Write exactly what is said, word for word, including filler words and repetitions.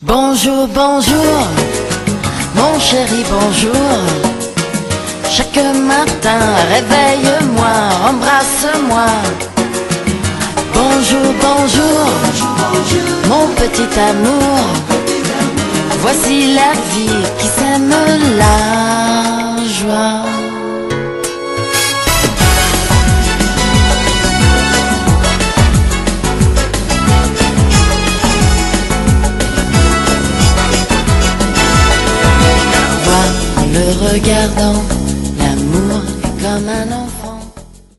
Bonjour, bonjour, mon chéri, bonjour. Chaque matin, réveille-moi, embrasse-moi. Bonjour, bonjour, mon petit amour. Voici la vie qui sème la joie. En le regardant, l'amour est comme un